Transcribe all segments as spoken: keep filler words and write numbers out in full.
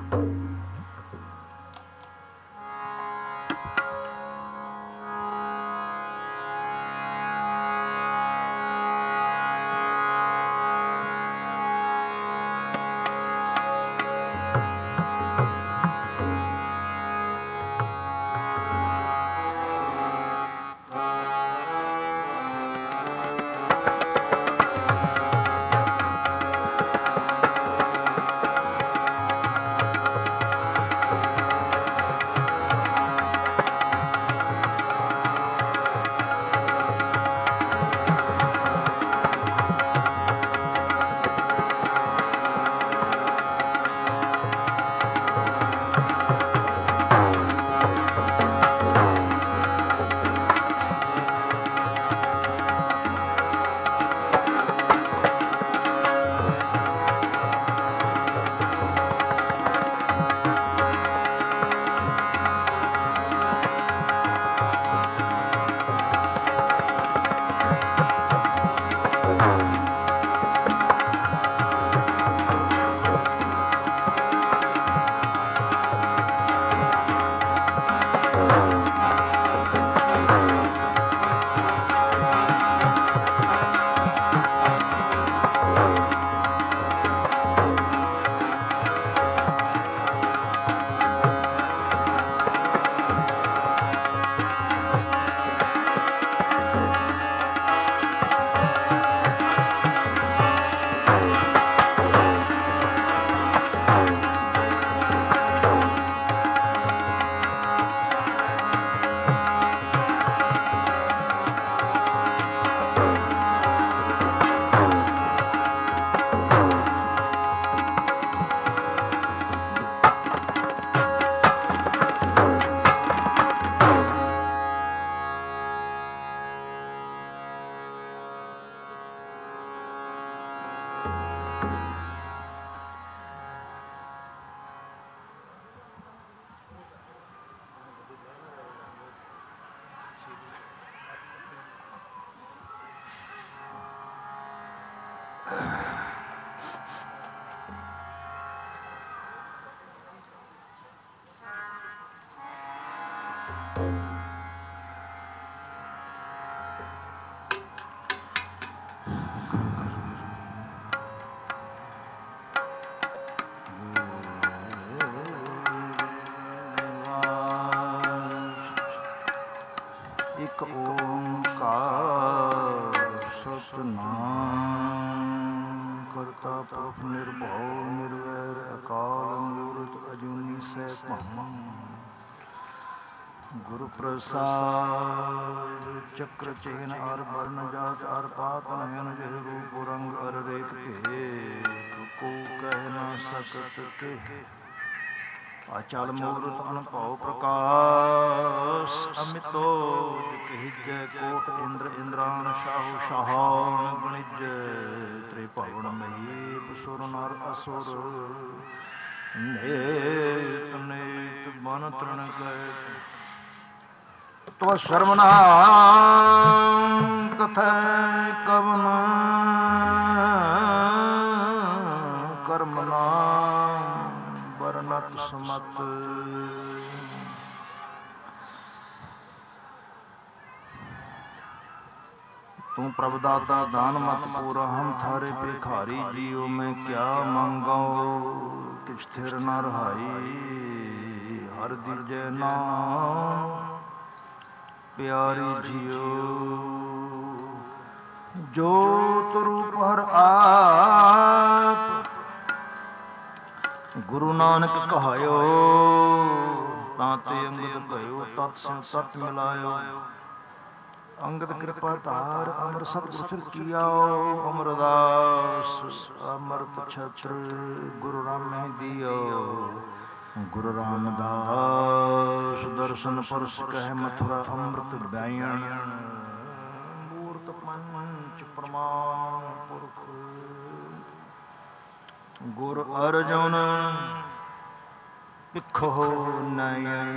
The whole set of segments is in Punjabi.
प्रसाद चक्र चेन अर वर्ण जात अर पात नयन जय रूप रंग अर रेख भेद को कह न सकत के अचल मूर्त अनभव प्रकाश अमितो जय कोट इंद्र इंद्रान शाहु शाहान गणिज त्रिभुवन महेश सुर नर असुर नेत नेत बन तृण गए तो श्रवण कथा कवन कर्मना वर्णत समत तू प्रभुदाता दान मत पूरा हम थारे भिखारी जियो मैं क्या मांगो किछ थिर न रहाई हर दिजे नाम प्यारी जियो जो रूप हर आप गुरु नानक कहायो ताते अंगद भयो तत् सत मिलायो अंगद कृपा धार अमर सतगुर किया अमरदास अमृत छत्र गुरु राम दियो गुरु रामदास दर्शन परस कह मथुरा अमृत बयान मूर्त पंच प्रमाण पुरख गुरु अर्जुन बिखो नयन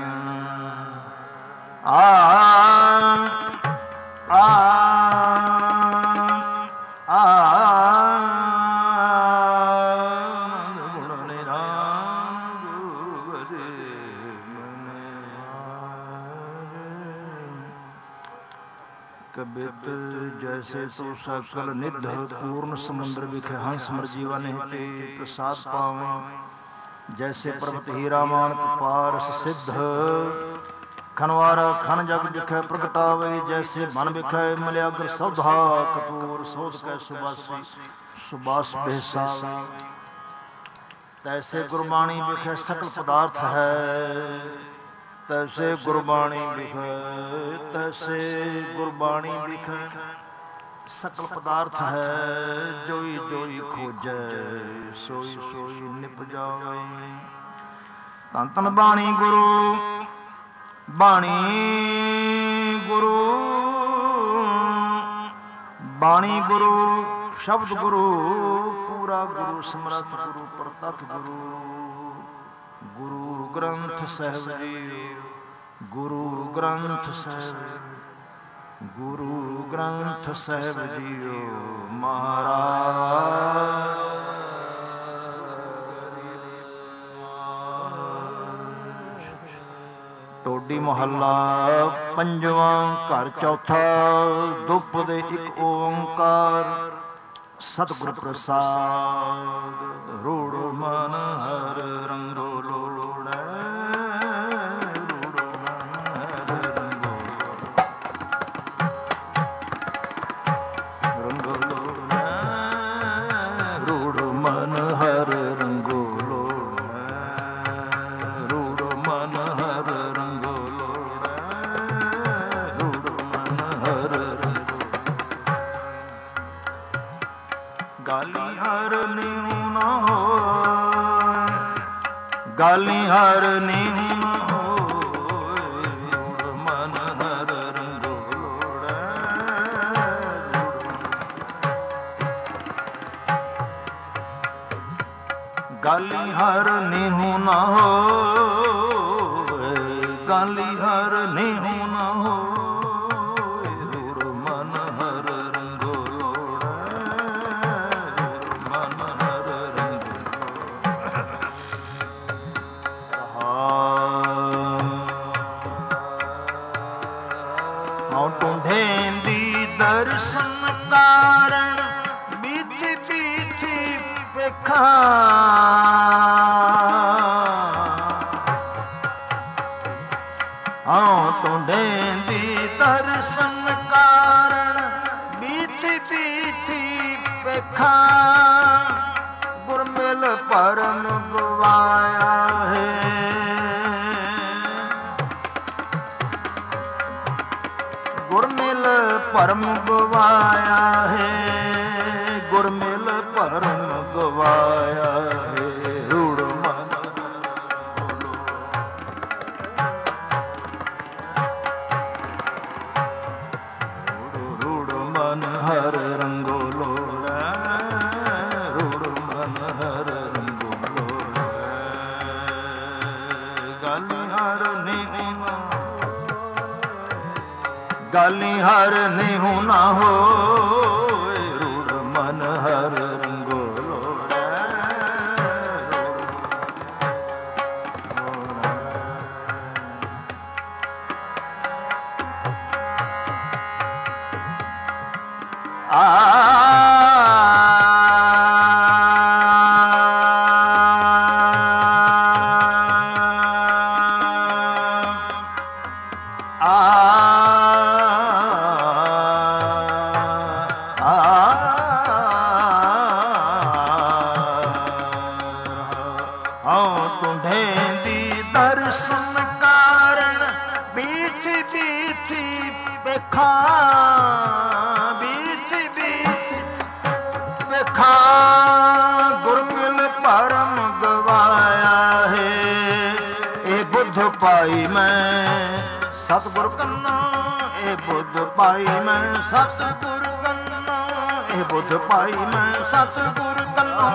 आ आ आ ਕਬਿਤ ਜੈਸੇ ਤੋ ਸਕਲ ਨਿਧ ਪੂਰਨ ਸਮੁੰਦਰ ਵਿਖੇ ਹੰਸ ਮਰਜੀਵਾ ਨੇ ਚੇ ਪ੍ਰਸਾਦ ਪਾਵੇਂ। ਜੈਸੇ ਪਰਬਤ ਹੀਰਾ ਮਾਨਕ ਪਾਰਸ ਸਿੱਧ ਖਨਵਾਰਾ ਖਨ ਜਗ ਵਿਖੇ ਪ੍ਰਗਟਾਵੇ। ਜੈਸੇ ਮਨ ਵਿਖੇ ਮਲਿਆਗਰ ਸੌਧਾ ਕਪੂਰ ਸੋਧ ਕੈ ਸੁਬਾਸੀ ਸੁਬਾਸ ਬਹਿਸਾਵੇ। ਤੈਸੇ ਗੁਰਬਾਣੀ ਵਿਖੇ ਸਕਲ ਪਦਾਰਥ ਹੈ। ਤੈਸੇ ਗੁਰਬਾਣੀ ਵਿਖੇ ਤੈਸੇ ਗੁਰਬਾਣੀ ਵਿਖੇ ਸਕਲ ਪਦਾਰਥ ਹੈ। ਜੋਈ ਜੋਈ ਖੋਜੈ ਸੋਈ ਸੋਈ ਨਿਪਜਾਵੇ। ਧੰਨ ਧੰਨ ਬਾਣੀ ਗੁਰੂ ਬਾਣੀ ਗੁਰੂ ਬਾਣੀ ਗੁਰੂ ਸ਼ਬਦ ਗੁਰੂ ਪੂਰਾ ਗੁਰੂ ਸਮਰੱਥ ਗੁਰੂ ਪ੍ਰਤੱਖ ਗੁਰੂ ਗੁਰੂ ਗ੍ਰੰਥ ਸਾਹਿਬ ਜੀ ਗੁਰੂ ਗ੍ਰੰਥ ਸਾਹਿਬ ਗੁਰੂ ਗ੍ਰੰਥ ਸਾਹਿਬ ਜੀਓ ਮਹਾਰਾਜ। ਟੋਡੀ ਮਹੱਲਾ ਪੰਜਵਾਂ ਘਰ ਚੌਥਾ ਦੁੱਪ ਦੇ ਇੱਕ ਓੰਕਾਰ ਸਤਿਗੁਰ ਪ੍ਰਸਾਦ ਰੂੜ ਮਨ ਹਰ ਰੰਗੋ ਲੋੜੈ ਰੂੜ ਮਨ ਹਰ ਰੰਗੋ ਰੰਗੋ ਲੋੜੈ ਰੂੜ ਮਨ ਹਰ ਰੰਗੋ ਲੋੜੈ ਰੂੜ ਮਨ ਹਰ ਰੰਗੋ ਲੋੜੈ ਰੂੜ ਮਨ ਹਰ ਰੰਗੋ। ਗਾਲੀ ਹਰ ਨਿਉ ਨਾ ਹੋਇ ਗਾਲੀ ਹਰ ਨਿਉ ਨਾ ਹੋਇ ਰੂੜ ਮਨ ਹਰ ਰੰਗੋ ਲੋੜੈ ਗਾਲੀ ਹਰ ਨਿਉ ਨਾ ਹੋਇ ਗਾਲੀ ਹਰ ਨਿਉ ਨਾ ਹੋਇ ਰੂੜ ਮਨ ਹਰ ਰੰਗੋ ਦਰਸ਼ਨ ਕਾਰਣ ਬੀਤੀ ਬੀਤੀ ਵੇਖਾਂ ਆਉ ਟੁੰਡੇਂਦੀ ਦਰਸ਼ਨ ਕਾਰਣ ਬੀਤੀ ਬੀਤੀ ਵੇਖਾਂ ਗੁਰਮਿਲ ਪਰਮ ਗਵਾਇਆ ਹੈ ਗੁਰਮਿਲ ਭਰਮ ਗਵਾਇਆ ਹੈ ਗੁਰਮਿਲ ਭਰਮ ਗਵਾਇਆ ਹੈ ਰੂੜ ਮਨ ਰੂੜ ਮਨ ਹਰ ਰੰਗੋ ਲੋੜੈ ਰੂੜ ਮਨ ਹਰ ਰੰਗੋ ਲੋੜੈ ਗਾਲੀ ਹਰ ਨਿਉ ਗਾਲੀ ਹਰ ਨਿਹੁ ਨਾ ਹੋਇ ਰੂੜ ਮਨ ਹਰ ਰੰਗੋ ਲੋੜੈ ਆ ਦਰਸ਼ਨ ਕਾਰਣ ਬੀਤੀ ਬੀਤੀ ਵੇਖਾਂ ਬੀਤੀ ਬੀਤੀ ਵੇਖਾਂ ਗੁਰਮਿਲ ਭਰਮ ਗਵਾਇਆ ਹੈ ਇਹ ਬੁੱਧ ਪਾਈ ਮੈਂ ਸਤਿਗੁਰ ਕੰਨਾ ਇਹ ਬੁੱਧ ਪਾਈ ਮੈਂ ਸਤਿਗੁਰ ਕੰਨਾ ਇਹ ਬੁੱਧ ਪਾਈ ਮੈਂ ਸਤਿਗੁਰ ਕੰਨਾ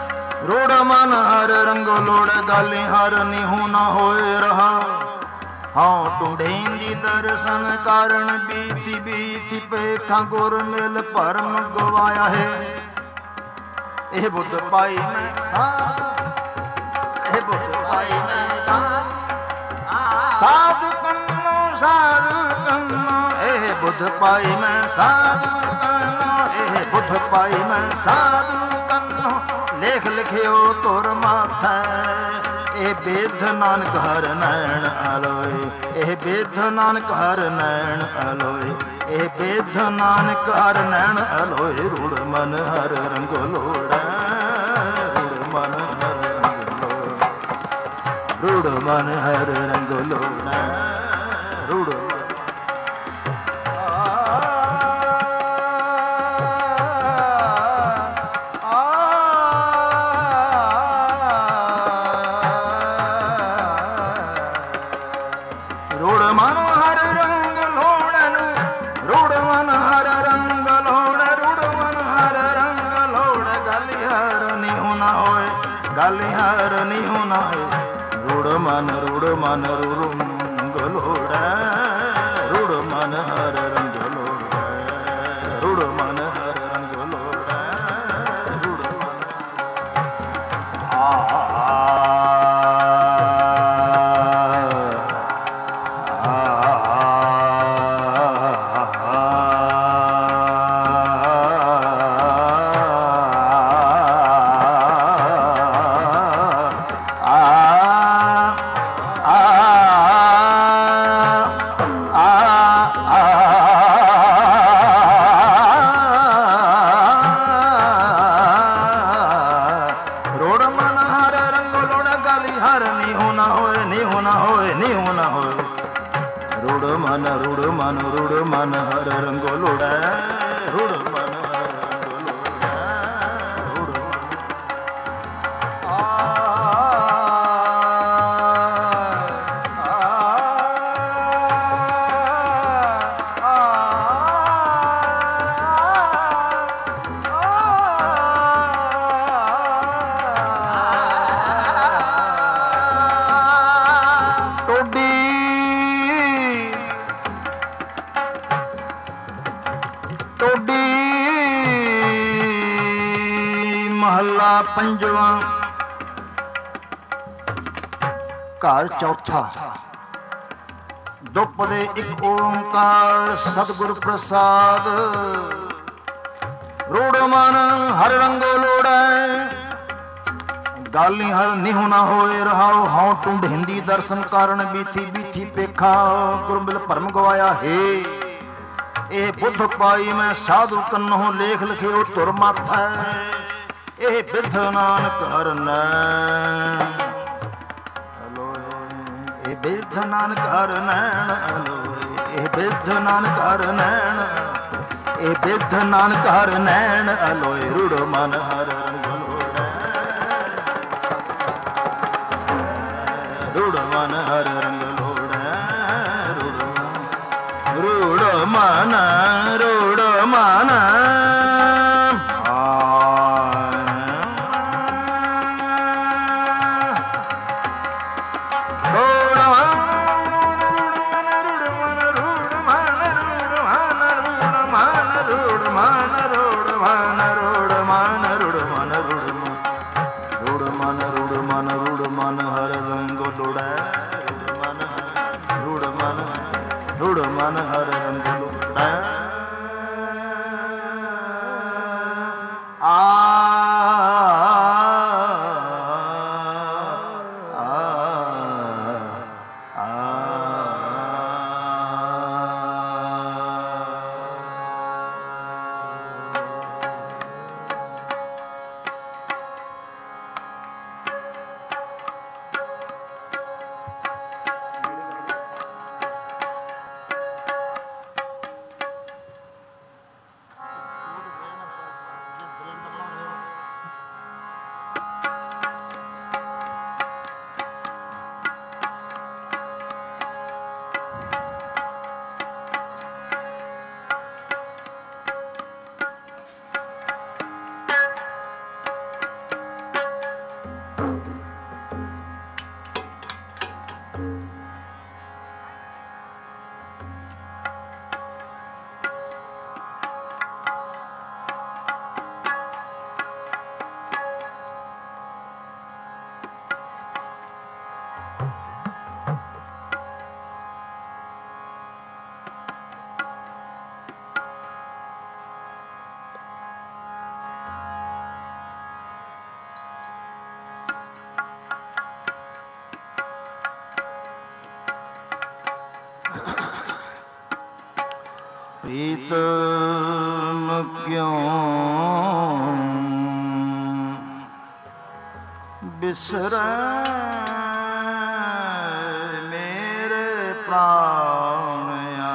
ਰੂੜ ਮਨ ਹਰ ਰੰਗੋ ਲੋੜ ਗਾਲੀ ਹਰ ਨਿਹੁ ਨਾ ਹੋਏ ਰਹਾ ਹਉ ਟੁੰਡੇਂਦੀ ਦਰਸ਼ਨ ਕਾਰਨ ਬੀਤੀ ਬੀਤੀ ਪੇਖਾਂ ਗੁਰ ਮਿਲ ਭਰਮ ਗਵਾਇਆ ਹੈ। ਇਹ ਬੁੱਧ ਪਾਈ ਮੈਂ ਸਾਧ, ਇਹ ਬੁੱਧ ਪਾਈ ਮੈਂ ਸਾਧ, ਸਾਧੂ ਕੰਨੋ ਸਾਧੂ ਕੰਨੋ, ਇਹ ਬੁੱਧ ਪਾਈ ਮੈਂ ਸਾਧੂ ਕੰਨੋ, ਇਹ ਬੁੱਧ ਪਾਈ ਮੈਂ ਸਾਧੂ ਕੰਨੋ। ਲੇਖ ਲਿਖਿਓ ਤੁਰ ਮਾਥੈ, ਇਹ ਬਿਧ ਨਾਨਕ ਹਰ ਨੈਣ ਅਲੋਏ, ਇਹ ਬਿਧ ਨਾਨਕ ਹਰ ਨੈਣ ਅਲੋਏ, ਇਹ ਬਿਧ ਨਾਨਕ ਹਰ ਨੈਣ ਅਲੋਏ। ਰੂੜ ਮਨ ਹਰ ਰੰਗ ਲੋੜੈ, ਰੂੜ ਮਨ ਹਰ ਰੰਗ ਲੋੜੈ, ਰੂੜ ਮਨ ਹਰ ਰੰਗ ਲੋੜੈ, ਰੂੜ ਮਨ ਰੂੜ ਮਨ ਰੰਗ ਲੋੜੈ, ਰੂੜ ਮਨ ਹਰ ਰੰਗ ਲੋੜੈ, ਰੂੜ ਮਨ ਹਰ ਰੰਗ ਲੋੜੈ, ਰੂੜ ਮਨ ਆ ਪੰਜਵਾਂ। ਘਰ ਚੌਥਾ। ਦੁਪਦੇ ਇੱਕ ਓੰਕਾਰ ਸਤਿਗੁਰ ਪ੍ਰਸਾਦ। ਰੂੜ ਮਨ ਹਰ ਰੰਗੋ ਲੋੜੈ, ਗਾਲੀ ਹਰ ਨਿਹੁ ਨਾ ਹੋਏ ਰਹਾਉ। ਹਉ ਟੁੰਡ ਹਿੰਦੀ ਦਰਸ਼ਨ ਕਾਰਨ ਬੀਤੀ ਬੀਤੀ ਪੇਖਾ ਗੁਰ ਮਿਲ ਭਰਮ ਗਵਾਇਆ ਹੈ। ਇਹ ਬੁੱਧ ਪਾਈ ਮੈਂ ਸਾਧੂ ਕੰਨੋਂ ਲੇਖ ਲਿਖਿਓ ਧੁਰ ਮਾਥੈ। ਇਹ ਬਿਧ ਨਾਨਕ ਹਰ ਨੈਣ ਅਲੋਏ, ਇਹ ਬਿਧ ਨਾਨਕ ਹਰ ਨੈਣ ਅਲੋਏ, ਇਹ ਬਿਧ ਨਾਨਕ ਹਰ ਨੈਣ, ਇਹ ਬਿਧ ਨਾਨਕ ਹਰ ਨੈਣ ਅਲੋਏ। ਰੂੜ ਮਨ ਹਰ ਰੰਗ ਲੋੜੈ, ਰੂੜ ਮਨ ਹਰ ਰੰਗ ਲੋੜੈ, ਰੂੜ ਮਨ, ਰੂੜ ਮਨ ਮਨ ਹਰ ਰੰਗ ਲੋੜੈ। ਆ ਪ੍ਰੀਤਮ ਕਿਉਂ ਬਿਸਰੈ ਮੇਰੇ ਪ੍ਰਾਣ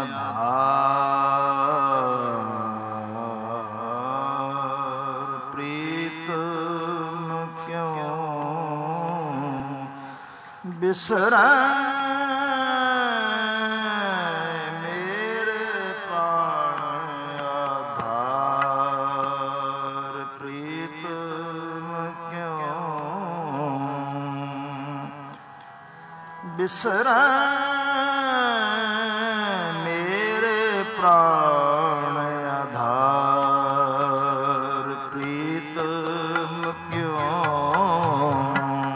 ਆਧਾਰ। ਪ੍ਰੀਤਮ ਕਿਉਂ ਬਿਸਰੈ ਬਿਸਰੈ ਮੇਰੇ ਪ੍ਰਾਣ ਆਧਾਰ। ਪ੍ਰੀਤਮ ਕਿਉਂ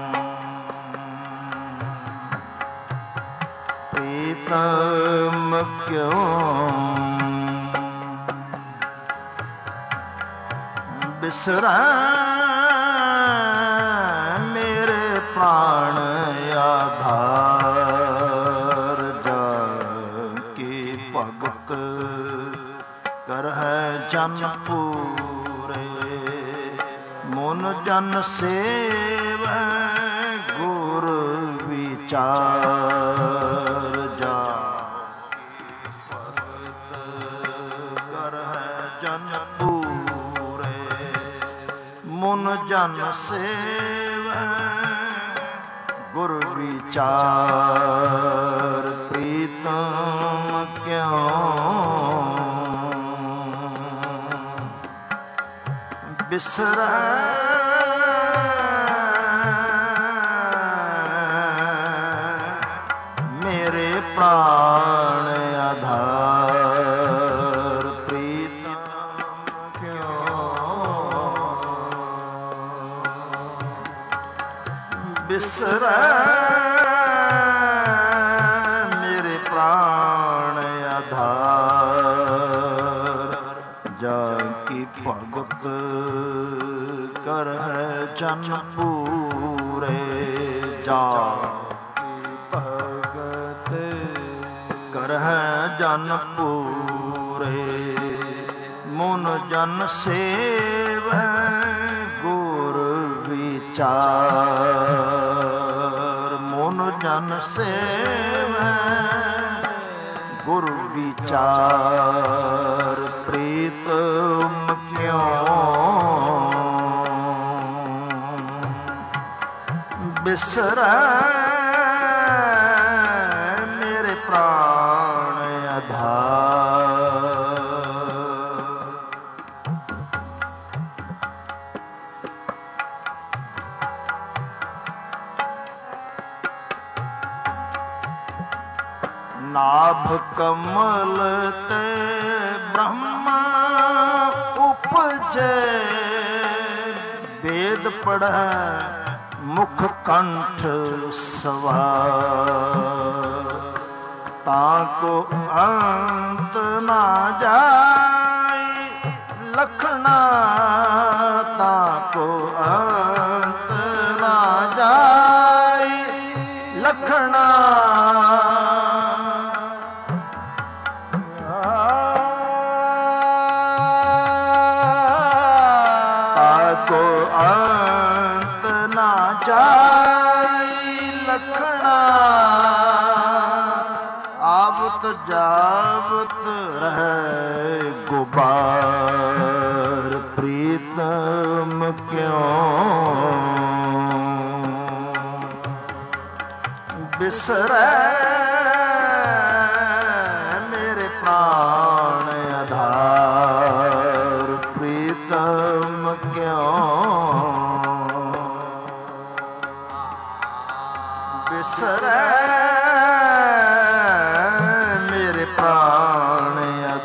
ਪ੍ਰੀਤਮ ਕਿਉਂ ਬਿਸਰੈ ਮੇਰੇ ਪ੍ਰਾਣ ਆਧਾਰ। ਜਨ ਪੂਰੇ ਮਨ ਜਨ ਸੇਵੈ ਗੁਰ ਵਿਚਾਰ। ਜਾ ਭਗਤ ਕਰਹਿ ਜਨ ਪੂਰੇ ਮਨ ਜਨ ਸੇਵੈ ਗੁਰ ਵਿਚਾਰ। ਪ੍ਰੀਤਮ ਕਿਉਂ ਬਿਸਰੈ ਮੇਰੇ ਪ੍ਰਾਣ ਆਧਾਰ। ਪ੍ਰੀਤਮ ਕਿਉਂ ਬਿਸਰੈ ਮੇਰੇ ਪ੍ਰਾਣ ਆਧਾਰ। ਜਾ ਕੀ ਭਗਤ ਕਰਹਿ ਜਨ ਪੂਰੇ। ਜਾ ਭਗਤ ਕਰਹਿ ਜਨ ਪੂਰੇ ਮਨ ਜਨ ਸੇਵੈ ਗੁਰ ਵਿਚਾਰ। ਮਨ ਜਨ ਸੇਵੈ ਗੁਰ ਵਿਚਾਰ। ਪ੍ਰੀਤਮ ਕਿਉਂ ਬਿਸਰੈ ਮੇਰੇ ਪ੍ਰਾਣ ਆਧਾਰ। ਨਾਭ ਕਮਲ ਤੇ ਬ੍ਰਹਮਾ ਉਪਜੈ ਵੇਦ ਪੜ੍ਹੈ ਮੁਖ ਕੰਠ ਸਵਾਰ। ਤਾਂ ਕੋ ਅੰਤ ਨਾ ਜਾਏ ਲਖਣਾ। ਤਾਂ ਕੋ ਅੰਤ ਨਾ ਜਾਏ ਲਖਣਾ। ਕੋ ਅੰਤ ਨਾ ਜਾਈ ਲਖਣਾ। ਆਵਤ ਜਾਵਤ ਰਹਿ ਗੁਬਾਰ। ਪ੍ਰੀਤਮ ਕਿਉਂ ਬਿਸਰੈ ਮੇਰੇ ਪ੍ਰਾਣ ਆਧਾਰ। ਪ੍ਰੀਤਮ ਕਿਉਂ ਬਿਸਰੈ ਮੇਰੇ ਪ੍ਰਾਣ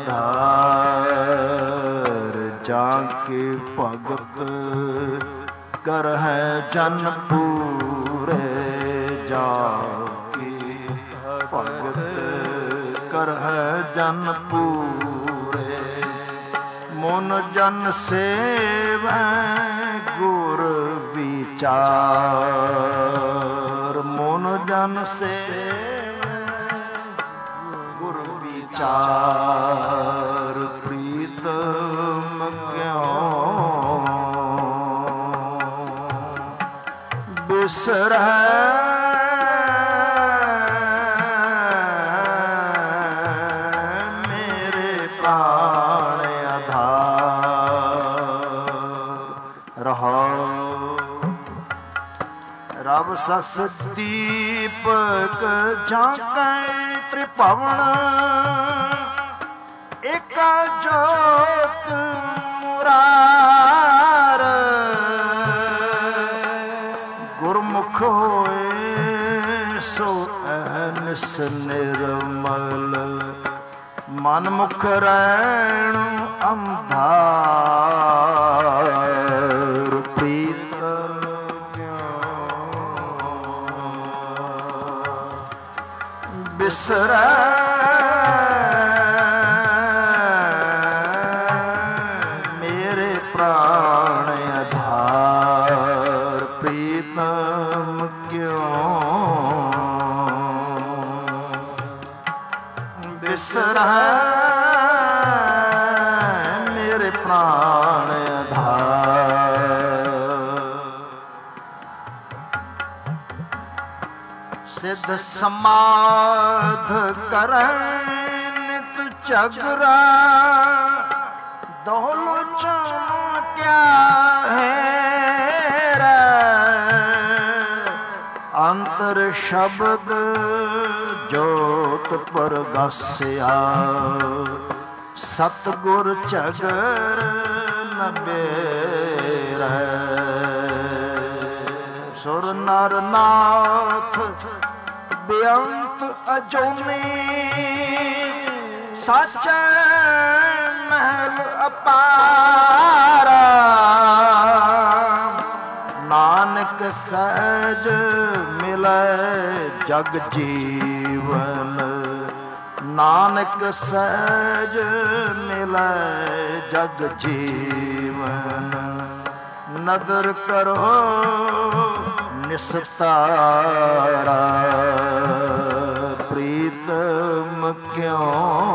ਆਧਾਰ। ਜਾਂ ਕੇ ਭਗਤ ਕਰਹਿ ਜਨ ਪੂਰੇ। ਜਾ ਕੇ ਭਗਤ ਕਰਹਿ ਜਨ ਪੂਰੇ ਮਨ ਜਨ ਸੇਵੈ ਗੁਰ ਵਿਚਾਰ। ਮਨ ਜਨ ਸੇਵੈ ਗੁਰ ਵਿਚਾਰ। ਬਿਸਰੈ ਮੇਰੇ ਪ੍ਰਾਣ ਆਧਾਰ। ਰਹਾਉ ਰਬ ਸਸ ਦੀਪਕ ਝਾਕੈ ਤ੍ਰਿਭਵਨ, ਏਕਾ ਜੋਤ ਮੁਰਾਰ। ਗੁਰਮੁਖ ਹੋਏ ਸੋ ਅਹਨਿਸ ਨਿਰਮਲ, ਮਨ ਮੁਖ ਰੈਣ ਅੰਧਾਰ। ਪ੍ਰੀਤਮ ਬਿਸਰੈ ਮੇਰੇ ਪ੍ਰਾਣ ਆਧਾਰ। ਪ੍ਰੀਤਮ ਕਿਉ ਬਿਸਰੈ ਮੇਰੇ ਪ੍ਰਾਣ ਆਧਾਰ। ਸਿੱਧ ਸਮਾਧ ਕਰੈ ਨਿਤ ਝਗਰਾ, ਦੋਲੋਚਨ ਕਿਆ ਹੈਰੈ। ਅੰਤਰ ਸ਼ਬਦ ਜੋਤ ਪਰਗਾਸਿਆ, ਸਤਿਗੁਰ ਝਗਰ ਨ ਬੇਰੈ। ਸੁਰ ਨਰ ਨਾਥ ਬੇਅੰਤ ਅਜੂਨੀ, ਸਾਚੈ ਮਹਿਲ ਅਪਾਰਾ। ਨਾਨਕ ਸਹਿਜ ਮਿਲੈ ਜਗ ਜੀਵਨ, ਨਾਨਕ ਸਹਿਜ ਮਿਲੈ ਜਗ ਜੀਵਨ। ਨਦਰ ਕਰੋ ਨਿਸਤਾਰਾ, ਪ੍ਰੀਤਮ ਕਿਉ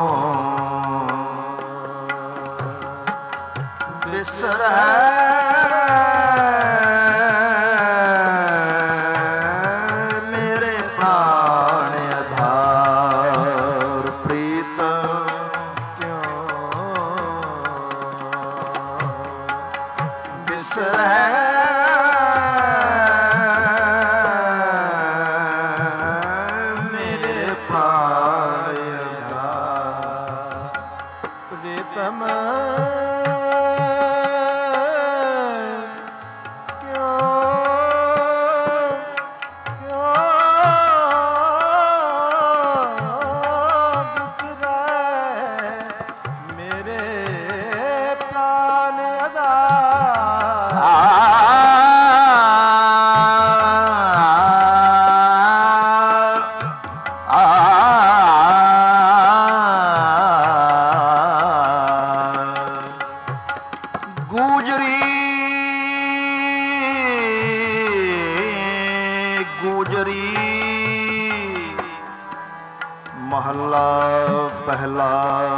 ਬਿਸਰੈ ਮੇਰੇ ਪ੍ਰਾਣ ਆਧਾਰ। ਪ੍ਰੀਤਮ ਕਿਉ ਬਿਸਰੈ ਮਹੱਲਾ ਪਹਿਲਾ।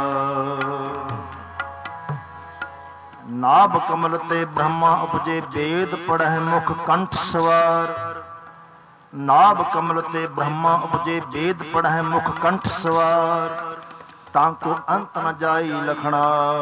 ਨਾਭ ਕਮਲ ਤੇ ਬ੍ਰਹਮਾ ਉਪਜੇ, ਵੇਦ ਪੜ੍ਹੈ ਮੁਖ ਕੰਠ ਸਵਾਰ। ਨਾਭ ਕਮਲ ਤੇ ਬ੍ਰਹਮਾ ਉਪਜੇ, ਵੇਦ ਪੜ੍ਹੈ ਮੁਖ ਕੰਠ ਸਵਾਰ। ਤਾਂ ਕੋ ਅੰਤ ਨ ਜਾਈ ਲਖਣਾ,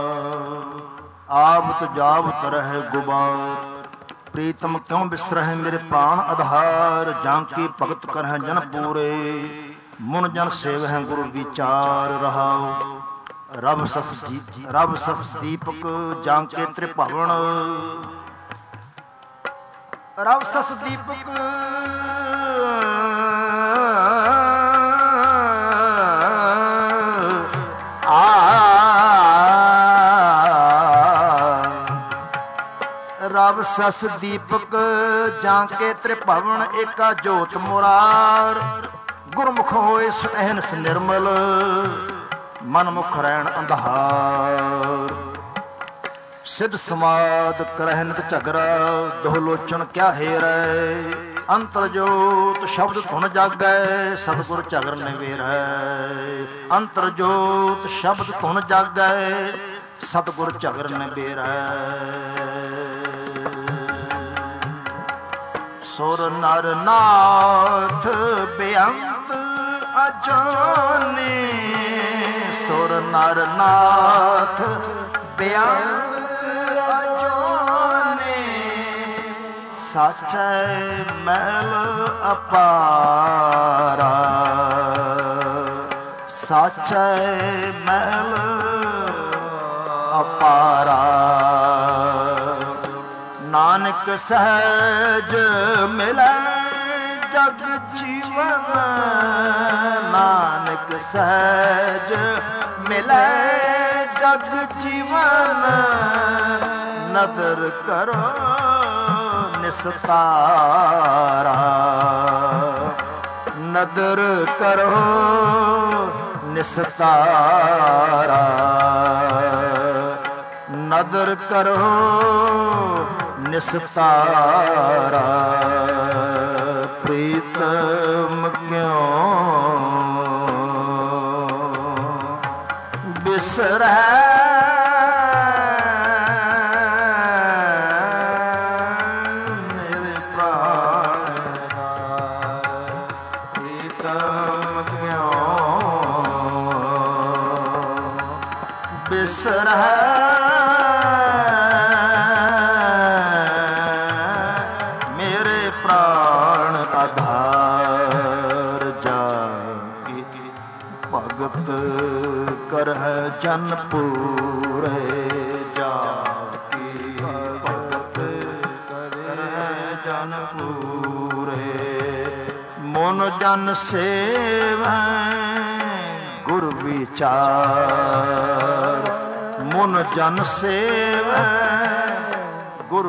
ਆਵਤ ਜਾਵਤ ਰਹਿ ਗੁਬਾਰ। ਪ੍ਰੀਤਮ ਕਿਉ ਬਿਸਰਹਿ ਮੇਰੇ ਪ੍ਰਾਣ ਆਧਾਰ। ਜਾਂ ਕੀ ਭਗਤ ਕਰਹਿ ਜਨ ਪੂਰੇ, ਮੁਨ ਜਨ ਸੇਵਹਿ ਗੁਰੂ ਵਿਚਾਰ। ਰਹਾਉ ਰਬ ਸਸ ਜੀ ਰਬ ਸਸ ਦੀਪਕ ਜਾਂ ਕੇ ਤ੍ਰਿਭਵਨ। ਰਬ ਸਸ ਦੀਪਕ ਆ ਰਬ ਸਸ ਦੀਪਕ ਜਾਂ ਕੇ ਤ੍ਰਿਭਵਨ। ਏਕਾ ਜੋਤ ਮੁਰਾਰ। ਗੁਰਮੁਖ ਹੋਏ ਸੋ ਅਹਨਿਸ ਨਿਰਮਲ, ਮਨ ਮੁਖ ਰੈਣ ਅੰਧਾਰ। ਸਿੱਧ ਸਮਾਧ ਕਰਹਿ ਨਿਤ ਝਗਰਾ, ਦੋਲੋਚਨ ਕਿਆ ਹੇਰੈ। ਅੰਤਰ ਜੋਤ ਸ਼ਬਦ ਧੁਨ ਜਾਗੈ, ਸਤਿਗੁਰ ਝਗਰ ਨਿਵੇਰੈ। ਅੰਤਰ ਜੋਤ ਸ਼ਬਦ ਧੁਨ ਜਾਗੈ, ਸਤਿਗੁਰ ਝਗਰ ਨਿਵੇਰੈ। ਸੁਰ ਨਰ ਨਾਥ ਬੇਅੰਤ ਅਜਾਨੇ, ਸੁਰ ਨਰ ਨਾਥ ਬੇਅੰਤ ਅਜਾਨੇ, ਸਾਚੈ ਮਹਿਲ ਅਪਾਰਾ, ਸਾਚੈ ਮਹਿਲ ਅਪਾਰਾ। ਨਾਨਕ ਸਹਿਜ ਮਿਲੈ ਜਗ ਜੀਵਨ, ਨਾਨਕ ਸਹਿਜ ਮਿਲੈ ਜਗ ਜੀਵਨ, ਨਦਰ ਕਰੋ ਨਿਸਤਾਰਾ, ਨਦਰ ਕਰੋ ਨਿਸਤਾਰਾ, ਨਦਰ ਕਰੋ ਨਿਸਤਾਰਾ। ਪ੍ਰੀਤਮ ਕਿਉਂ ਬਿਸਰੈ, ਮੇਰੇ ਪ੍ਰਾਣ ਪ੍ਰੀਤਮ ਕਿਉਂ ਬਿਸਰੈ, ਕਰਹਿ ਜਨ ਪੂਰੇ, ਜਾ ਕੀ ਭਗਤ ਕਰਹਿ ਜਨ ਪੂਰੇ। ਮਨ ਜਨ ਸੇਵੈ ਗੁਰ ਵਿਚਾਰ, ਮਨ ਜਨ ਸੇਵੈ ਗੁਰ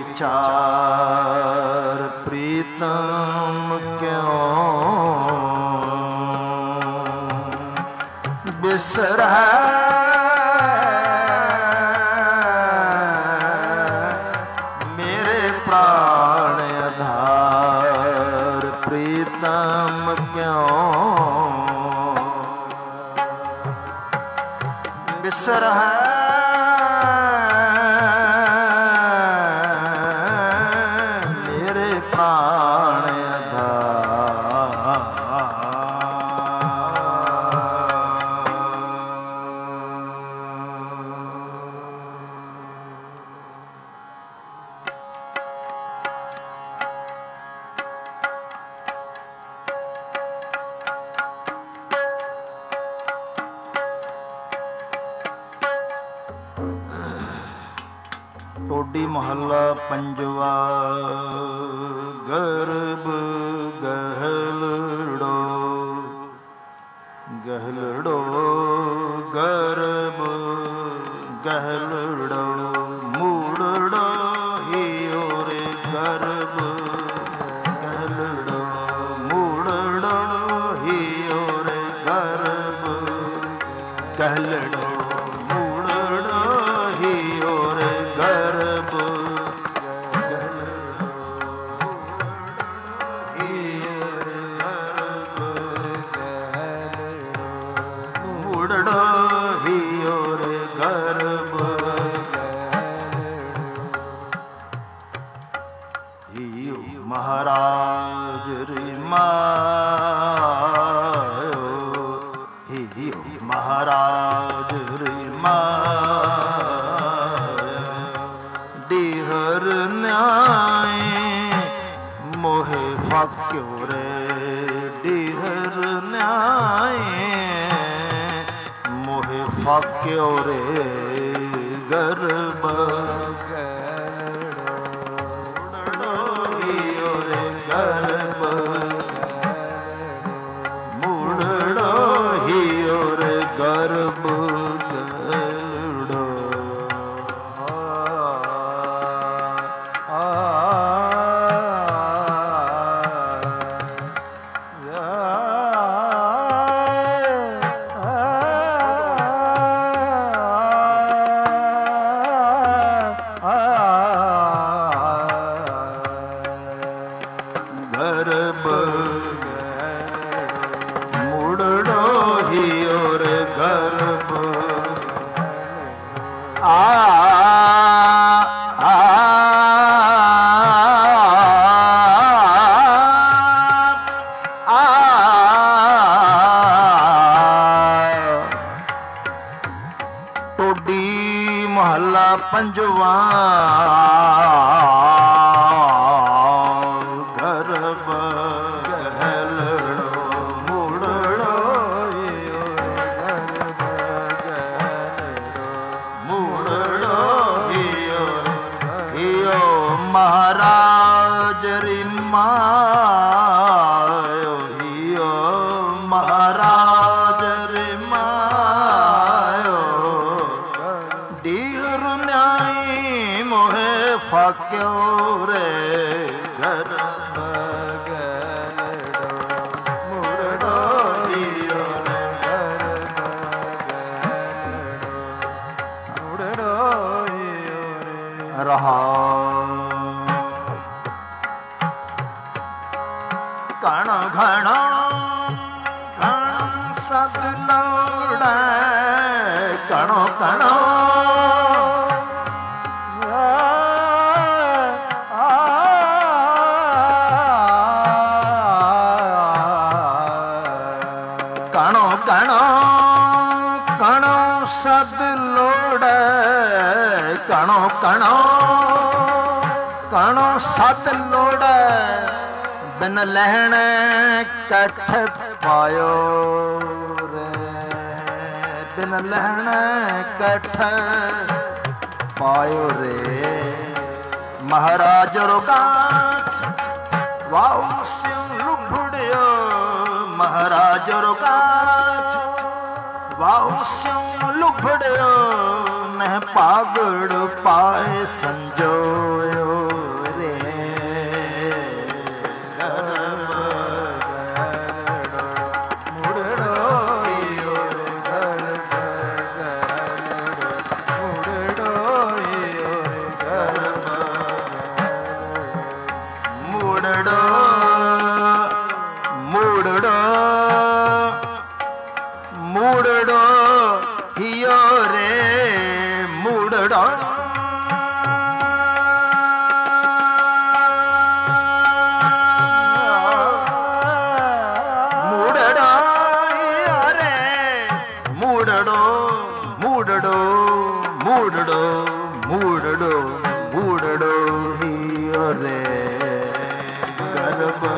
ਵਿਚਾਰ। ਪ੍ਰੀਤਮ ਕਿਉਂ ਬਿਸਰੈ, ਮੇਰੇ ਪ੍ਰਾਣ ਆਧਾਰ। ਪ੍ਰੀਤਮ ਕਿਉਂ ਬਿਸਰੈ, ਮੇਰੇ ਪ੍ਰਾਣ ਆਧਾਰ। ਟੋਡੀ ਮਹੱਲਾ ਪੰਜਵਾ। ਗਰਬ ਗਹਿਲੜੋ, ਗਹਿਲੜੋ ਗਰਬ ਗਹਿਲੜੋ, ਮੂੜੜੋ ਹਿਉਰੇ ਗਰਬ ਗਹਿਲੜੋ, ਮੂੜੜੋ ਹਿਉਰੇ ਗਰਬ ਗਹਿਲੜੋ, ਮਹਾਰਾਜ ਰੀ ਮਾਇਓ, ਹੀਓ ਮਹਾਰਾਜ ਰੀ ਮਾਇਓ। ਡੀਹਰ ਨਿਆਏ ਮੋਹਿ ਫਾਕਿਓ ਰੇ, ਡੀਹਰ ਨਿਆਏ ਮੋਹਿ ਫਾਕਿਓ ਰੇ ਗਰਬ ਗਰਬ ਮੂੜੜੋ ਹਿਉਰ ਗਰਬ ਗੜੋ। ਆ ਆ पंजवा गर्भ गहलड़ो मुड़ड़ो मुड़ड़ो हियो हियो महाराज रिमा हियो महाराज रिमा फाक्यो रे घर मुड़ो हियो रे मुड़ो हियो रे रहा कण घण घण सद लौड़े कणो कणो सद लोड़े कणो कणो कणो सद लोड़े बिन लहणे कठ पायो रे बिन लहणे कठ पायो रे महाराज रुगात वाहु सिंह लुभड़ियो महाराज रुगात वाहु सिंह लुभड़ियो न पागड़ पाए संजोयो रे गर्भ मुड़ड़ो हियो रे गर्भ मुड़ड़ो हियो रे गर्भ मुड़ड़ो मुड़ड़ो मुड़ड़ो हियो रे मुड़ड़ो मुड़ड़ो हियो रे मुड़ड़ो मुड़ड़ो मुड़ड़ो मुड़ड़ो मुड़ड़ो हियो रे गर्भ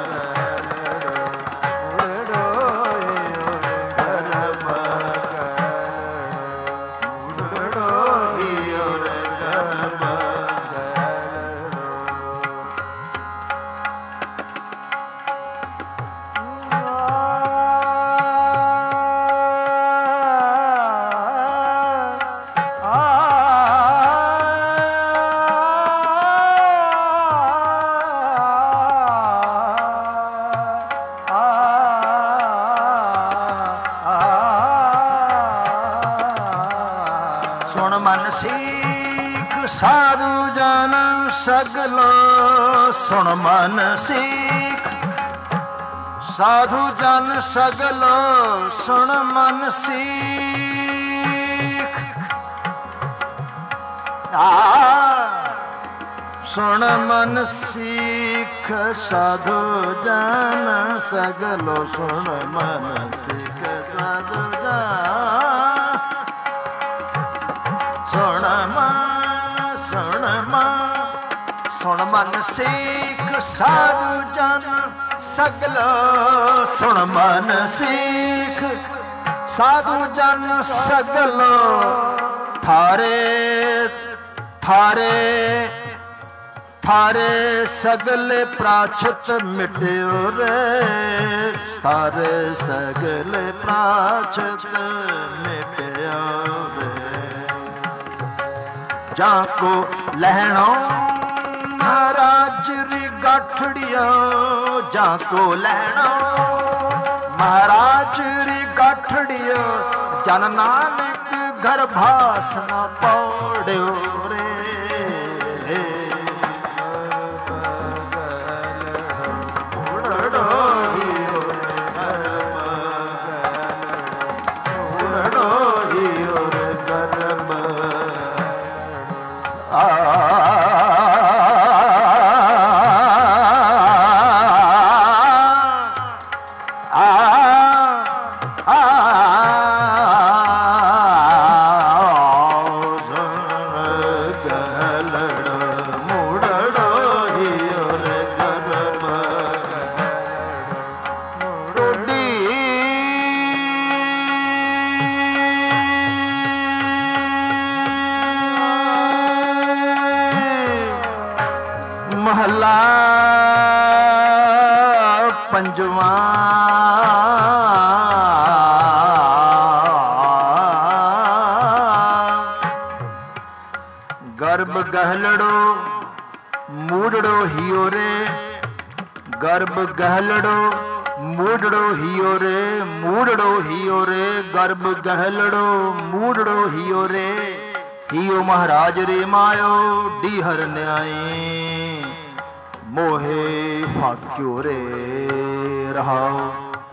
मन सीख साधु जन सगलो सुन मन सीख साधु जन सगलो सुन मन सीख आ सुन मन सीख साधु जन सगलो सुन मन सीख साधु जन सुन मन सुन मन सुन मन सीख साधु जन सगलो सुन मन सीख साधु जन सगलो थारे थारे थारे सगले प्राचुत मिट्यो रे थारे सगले प्राचुत मिट्यो रे जाको लहणो महाराज री गाठड़िया जाको लहणो महाराज री गाठड़िया जन नानक गर्भास न पौड़ो रे ਮਹਲਾ ਪੰਜਵਾਂ। ਗਰਭ ਗਹਿਲੜੋ ਮੂੜੜੋ ਹੀਓ ਰੇ, ਗਰਭ ਗਹਿਲੜੋ ਮੂੜੜੋ ਹੀਓ ਰੇ, ਮੂੜੜੋ ਹੀਓ ਰੇ, ਗਰਭ ਗਹਿਲੜੋ ਮੂੜੜੋ ਹੀਓ ਰੇ। ਹੀਓ ਮਹਾਰਾਜ ਰੇ ਮਾਇਓ ਡੀਹਰ ਨਿਆਏ, ਮੋਹੇ ਫਾਕਿਓ ਰੇ ਰਹਾਓ।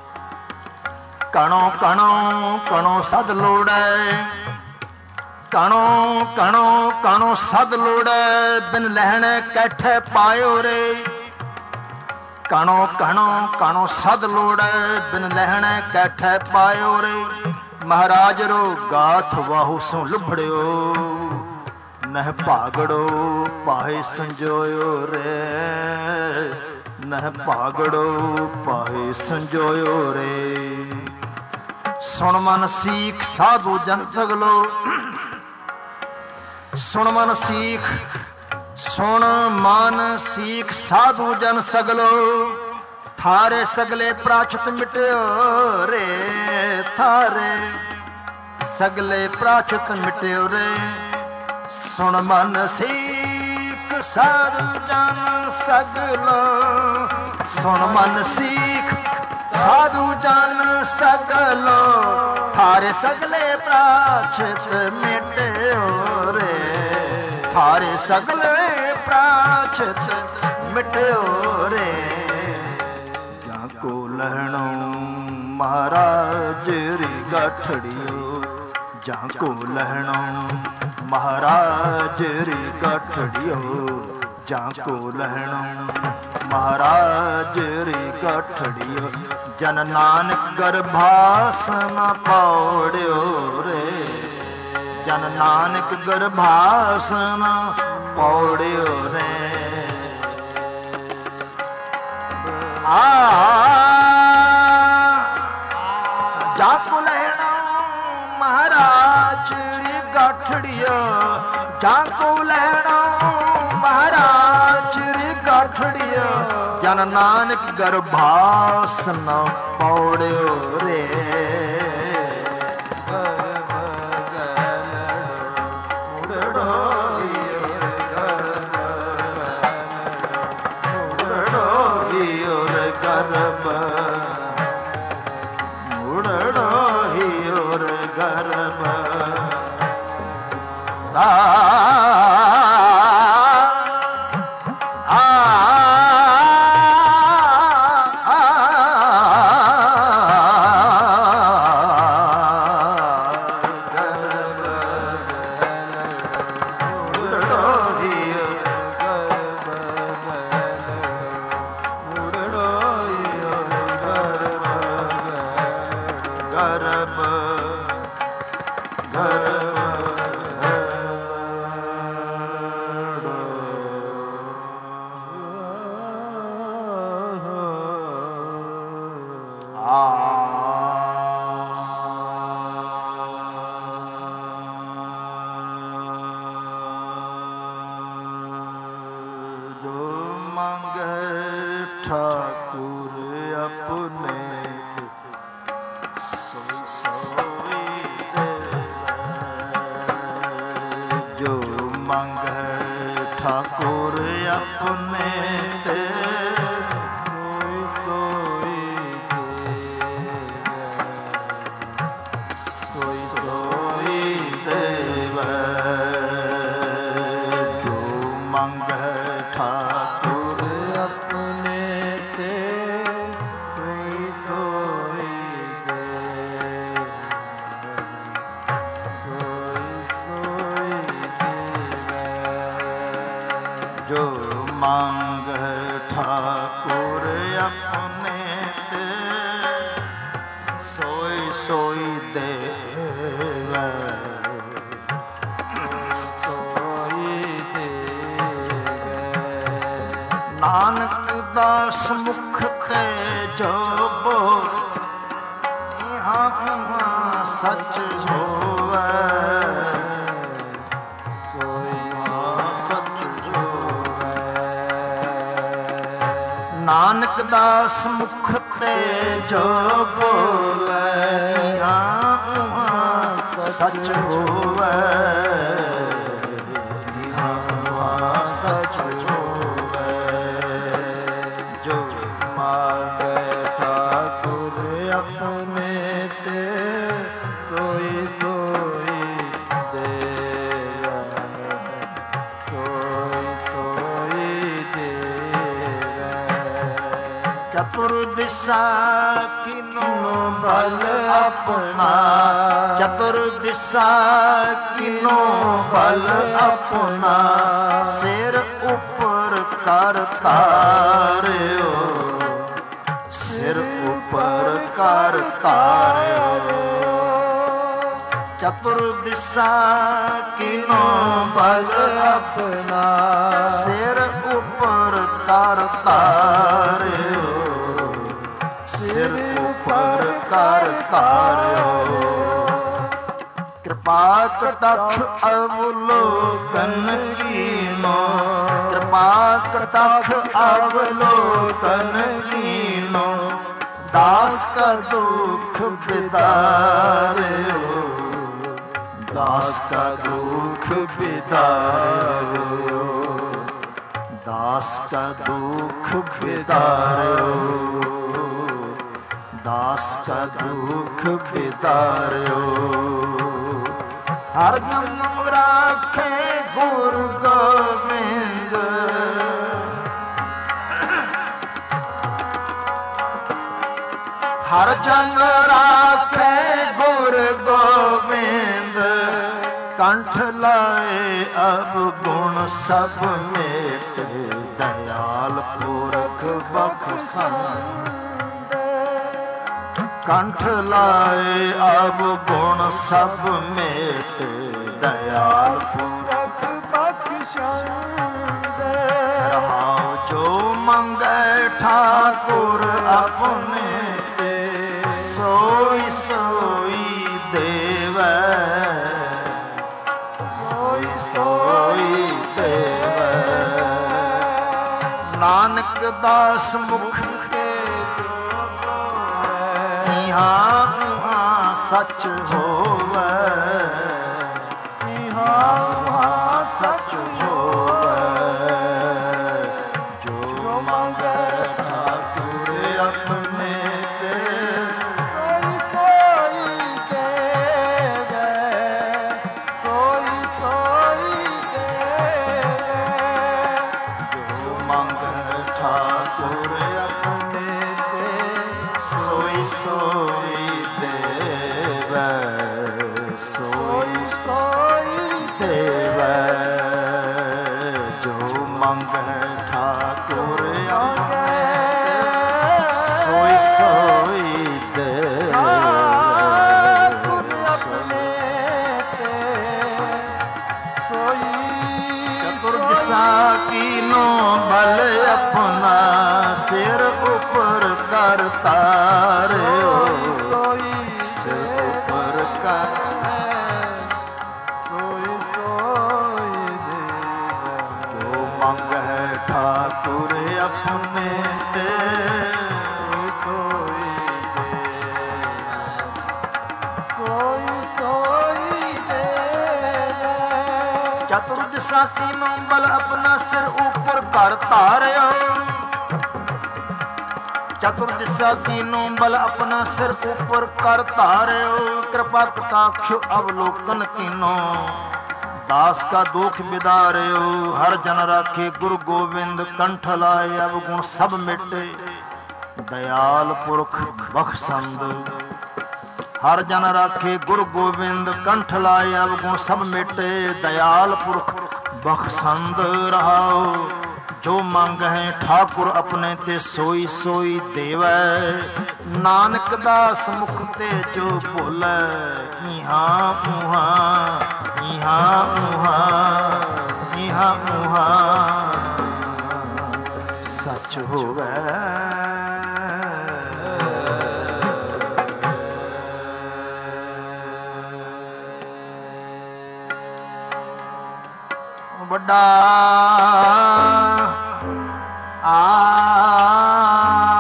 ਕਣੋ ਕਣੋ ਕਣੋ ਸਦ ਲੋੜੈ, ਕਣੋ ਕਣੋ ਕਣੋ ਸਦ ਲੋੜੈ, ਬਿਨ ਲਹਿਣੇ ਕੈਠੇ ਪਾਇਓ ਰੇ। ਕਣੋ ਕਣੋ ਕਣੋ ਸਦ ਲੋੜੈ, ਬਿਨ ਲਹਿਣੇ ਕੈਠੇ ਪਾਇਓ ਰੇ। ਮਹਾਰਾਜ ਰੋ ਗਾਥ ਵਾਹੂ ਸੋ ਲੁਭੜਿਓ, ਨਹਿ ਭਾਗੜੋ ਪਾਹੇ ਸੰਜੋਇਓ ਰੇ, ਨਹਿ ਭਾਗੜੋ ਪਾਹੇ ਸੰਜੋਇਓ ਰੇ। ਸੁਣ ਮਨ ਸੀਖ ਸਾਧੂ ਜਨ ਸਗਲੋ, ਸੁਣ ਮਨ ਸੀਖ, ਸੁਣ ਮਨ ਸੀਖ ਸਾਧੂ ਜਨ ਸਗਲੋ। ਥਾਰੇ ਸਗਲੇ ਪ੍ਰਾਚਿਤ ਮਿਟਿਓ ਰੇ, ਥਾਰੇ ਸਗਲੇ ਪ੍ਰਾਚਿਤ ਮਿਟਿਓ ਰੇ। ਸੁਣ ਮਨ ਸੀਖ ਸਾਧੂ ਜਨ ਸਗਲੋ, ਸੁਣ ਮਨ ਸੀਖ ਸਾਧੂ ਜਨ ਸਗਲੋ। ਥਾਰੇ ਸਗਲੇ ਪ੍ਰਾਚਿਤ ਮਿਟਿਓ ਰੇ, ਥਾਰੇ ਸਗਲੇ ਪ੍ਰਾਚਿਤ ਮਿਟਿਓ ਰੇ। ਜਾਂ ਕੋ ਲਹਿਣੋ ਮਹਾਰਾਜ ਰੀ ਗਠੜਿਓ, ਜਾਂ ਕੋ ਲਹਿਣੋ ਮਹਾਰਾਜ ਰੀ ਗਠੜਿਓ, ਜਾਂ ਕੋ ਲਹਿਣੋ ਮਹਾਰਾਜ ਰੀ ਗਠੜਿਓ। ਜਨ ਨਾਨਕ ਗਰਭਾਸ ਨ ਪੌੜਿਓ ਰੇ, ਜਨ ਨਾਨਕ ਗਰਭਾਸ ਨ ਪੌੜਿਓ ਰੇ। ਆ ਜਾ ਕੋ ਲੈਣਾ ਮਹਾਰਾਜ ਰੀ ਗਠੜਿਓ, ਜਾ ਕੋ ਲੈਣਾ ਮਹਾਰਾਜ ਰੀ ਗਠੜਿਓ। ਜਨ ਨਾਨਕ ਗਰਭਾਸ ਨ ਪੌੜਿਓ ਰੇ। ਨਾਨਕ ਦਾਸ ਮੁਖ ਤੇ ਜੋ ਬੋਲ, ਹਾਂ ਸੱਚ ਹੋਵੇ, ਸੋਈ ਸੱਚ ਹੋਵੇ। ਨਾਨਕ ਦਾਸ ਮੁਖ ਤੇ ਜੋ ਬੋਲੇ ਇਹਾਂ ਉਹਾਂ ਸੱਚ ਹੋਵੇ ਇਹਾਂ ਉਹਾਂ ਸੱਚ ਹੋਵੇ ਜੋ ਮਾਂਗੇ ਠਾਕੁਰ ਆਪਣੇ ਤੇ ਸੋਈ ਸੋਈ ਦੇਵਾ ਸੋਈ ਸੋਈ ਦੇਵਾ ਚਤੁਰ ਦਿਸ਼ਾ ਕਿਨੋ ਬਲ ਆਪਣਾ ਚਤੁਰ ਦਿਸ਼ਾ ਕਿਨੋ ਬਲ ਆਪਣਾ ਸਿਰ ਉੱਪਰ ਕਰ ਤਾਰਿਓ ਸਿਰ ਉੱਪਰ ਕਰ ਤਾਰਿਓ ਚਤੁਰ ਦਿਸ਼ਾ ਕਿਨੋ ਬਲ ਆਪਣਾ ਸਿਰ ਉੱਪਰ ਕਰ ਤਾਰਿਓ ਸਿਰ ਉੱਪਰ ਕਰ ਤਾਰਿਓ ਕਿਰਪਾ ਕਟਾਖ ਅਵਲੋਕਨ ਕੀਨੋ ਕਿਰਪਾ ਕਟਾਖ ਅਵਲੋਕਨ ਕੀਨੋ ਦਾਸ ਕਾ ਦੁਖ ਬਿਦਾਰਿਓ ਦਾਸ ਕਾ ਦੁਖ ਬਿਦਾਰਿਓ ਦਾਸ ਕਾ ਦੁਖ ਬਿਦਾਰਿਓ ਦਾਸ ਕਾ ਦੁਖ ਬਿਦਾਰਿਓ ਹਰ ਜਨਮ ਰਾਖੇ ਗੁਰ ਗੋਬਿੰਦ ਹਰ ਜਨ ਰਾਖੇ ਗੁਰ ਗੋਬਿੰਦ ਕੰਠ ਲਾਏ ਅਬ ਗੁਣ ਸਭ ਮੇਟ ਦਇਆਲ ਪੁਰਖ ਬਖਸ਼ੰਦ ਕੰਠ ਲਾਏ ਅਬ ਗੁਣ ਸਭ ਮੇਟ ਦਇਆਲ ਪੁਰਖ ਬਖਸ਼ੰਦ ਰਹਾਉ ਜੋ ਮੰਗੈ ਠਾਕੁਰ ਆਪਣੇ ਤੇ ਸੋਈ ਸੋਈ ਦੇਵੈ ਸੋਈ ਸੋਈ ਦੇਵੈ ਨਾਨਕ ਦਾਸ ਮੁਖ ਇਹਾਂ ਉਹਾਂ ਸੱਚ ਹੋਵੇ ਇਹਾਂ ਉਹਾਂ ਸੱਚ ਹੋਵੇ ਜੋ ਮੰਗੈ ਠਾਕੁਰ ਆਪਣੇ ਤੇ ਸੋਈ ਸੋਈ ਦੇਵੈ ਸੋਈ ਸੋਈ ਦੇਵੈ ਜੋ ਮੰਗੈ ਠਾਕੁਰ ਆਪਣੇ ਤੇ ਸੋਈ ਸੋਈ ਦੇਵੈ ਸੋਈ ਸੋਈ ਦੇਵੈ ਜੋ ਮੰਗੈ ਠਾਕੁਰ ਆਪਣੇ ਸੋਈ ਸੋਈ ਦੇਵੈ ਆਪਣੇ ਤੇ ਸੋਈ ਚਤੁਰ ਦਿਸ਼ਾ ਕੀਨੋ ਬਲ ਆਪਣਾ ਸਿਰ ਉੱਪਰ ਕਰ ਤਾਰਿਓ ਸਿਰ ਉੱਪਰ ਕਰ ਸੋਈ ਸੋਈ ਦੇਵੈ ਜੋ ਮੰਗੈ ਠਾਕੁਰ ਆਪਣੇ ਤੇ ਸੋਈ ਦੇਵੈ ਸੋਈ ਸੋਈ ਦੇਵੈ ਚਤੁਰ ਦਿਸ਼ਾ ਕੀਨੋ ਬਲ ਆਪਣਾ ਸਿਰ ਉੱਪਰ ਕਰ ਤਾਰਿਓ ਚਤੁਰ ਦਿਸ਼ਾ ਕੀਨੋ ਬਲ ਆਪਣਾ ਸਿਰ ਉੱਪਰ ਕਰ ਤਾਰਿਓ ਕਿਰਪਾ ਕਟਾਖ ਅਵਲੋਕਨ ਕੀਨੋ ਦਾਸ ਕਾ ਦੁਖ ਬਿਦਾਰਿਓ ਹਰ ਜਨ ਰਾਖੇ ਗੁਰੂ ਗੋਬਿੰਦ ਕੰਠ ਲਾਏ ਅਵਗੁਣ ਸਭ ਮਿਟੇ ਦਇਆਲ ਪੁਰਖ ਬਖਸ਼ੰਦ ਹਰ ਜਨ ਰਾਖੇ ਗੁਰੂ ਗੋਬਿੰਦ ਕੰਠ ਲਾਏ ਅਵਗੁਣ ਸਭ ਮਿਟੇ ਦਇਆਲ ਪੁਰਖ ਬਖਸ਼ੰਦ ਰਹਾਓ ਜੋ ਮੰਗ ਹੈ ਠਾਕੁਰ ਆਪਣੇ ਤੇ ਸੋਈ ਸੋਈ ਦੇਵੈ ਨਾਨਕ ਦਾਸ ਮੁਖ ਤੇ ਜੋ ਬੋਲੇ ਇਹਾਂ ਉਹਾਂ ਇਹਾਂ ਉਹਾਂ ਇਹਾਂ ਉਹਾਂ ਸੱਚ ਹੋਵੇ ਵੱਡਾ ਆ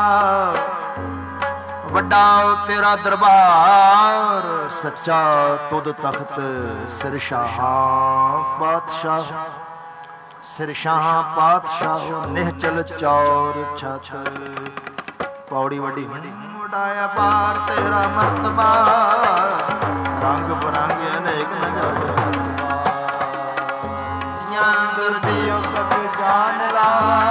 तेरा दरबार सच्चा तुद तख्त सिर शाह पातशाह सिर शाह पातशाह निहचल चौर छत पौड़ी वड्डी उड़ाया पार तेरा मर्तबा रंग बरंग अनेक नजारे जियो सब जान ला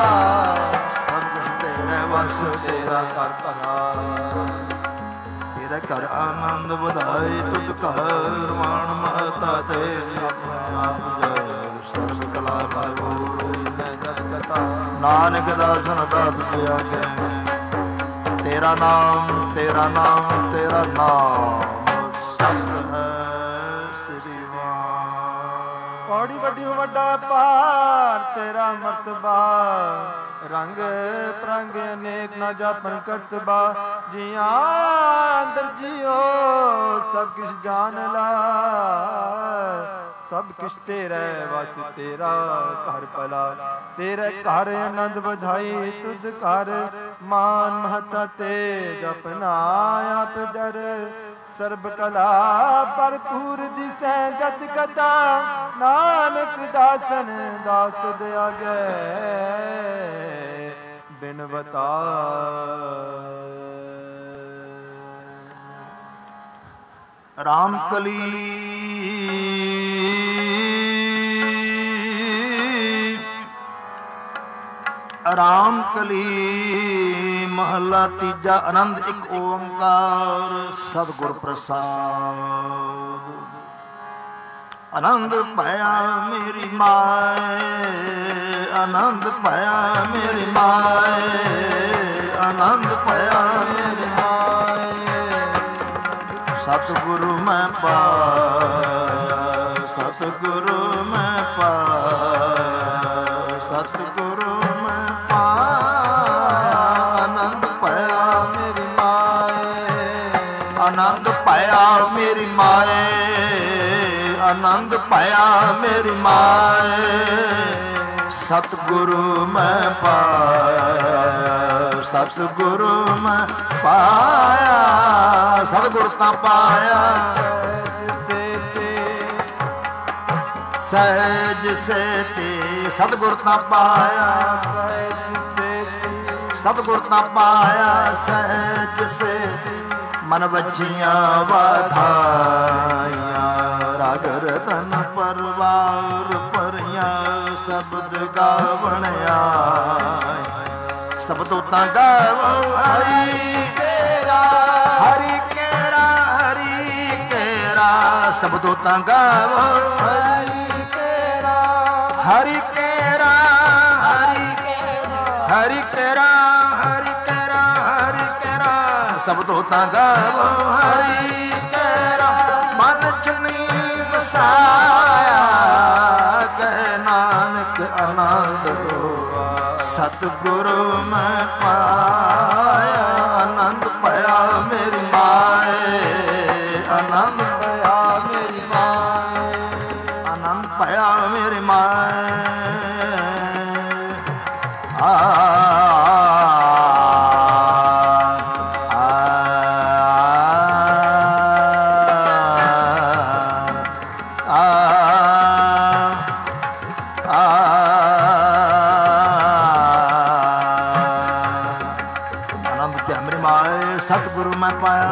तेरा कर भला तेरा कर आनंद बधाई तुझ कर मान महता ते सर्व कला नानक दासन दात दिया गया तेरा नाम तेरा नाम तेरा नाम सत है पौड़ी वड्डी वड्डा पार तेरा मर्तबा रंग प्रंग अनेक न जापन करतबा जिया अंदर जियो सब किश जान ला सब किश तेरा वस तेरा घर भला तेरे घर आनंद बधाई तुद घर मान महता ते जपना आप जर सर्ब कला भरपूर दिसै जत कथा नानक दासन दास तुद आगे बिन बता राम कली राम कली महला तीजा आनंद एक ओंकार सतगुर प्रसाद आनंद पाया मेरी माए आनंद पाया मेरी माए आनंद पाया मेरी माए सतगुरु मैं पाया सतगुरु मैं पाया सतगुरु आनंद पाया मेरी माए आनंद पाया मेरी माए सतगुरु मैं पाया सतगुरु मैं पाया सतगुरु ता पाया सहज से ते सतगुरु ता पाया सतगुरु ता पाया सहज से मन बच्चियां वाधाइया राग रतन परवार परियां शब्द गावण आए सब तो ता गावो हरि केरा हरि केरा हरि केरा सब तो ता गावो हरि केरा हरि केरा हरि हरि केरा हरि केरा हरि केरा सब तो ता गावो हरि केरा मन चनी वसाया कह नानक आनंद सतगुरु मैं पाया आनंद पाया मेरी माए आनंद पाया मेरी माए आनंद पाया मेरी माए आ सतगुरु मैं पाया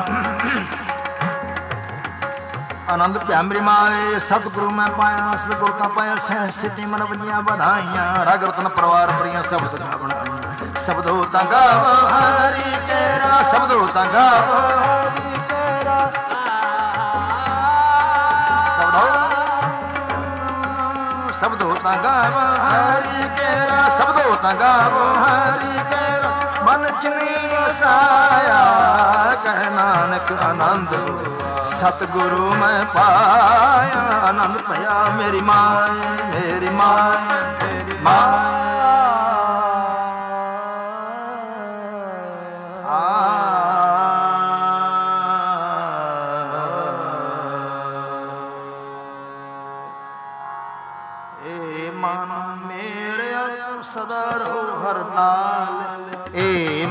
आनंद प्या मेरी माए सतगुरु मैं पाया सतगुरु का पाया सह सिद्धि मन बजियां बधाइयां रग रतन परिवार प्रिया शब्द बनाइया शब्द होता गावो हरि केरा शब्द होता गावो हरि केरा शब्द होता गावो हरि केरा शब्द होता गावो हरि केरा मन चनी वसाया कह नानक आनंद सतगुरु मैं पाया आनंद पाया मेरी माए मेरी माए मेरी माए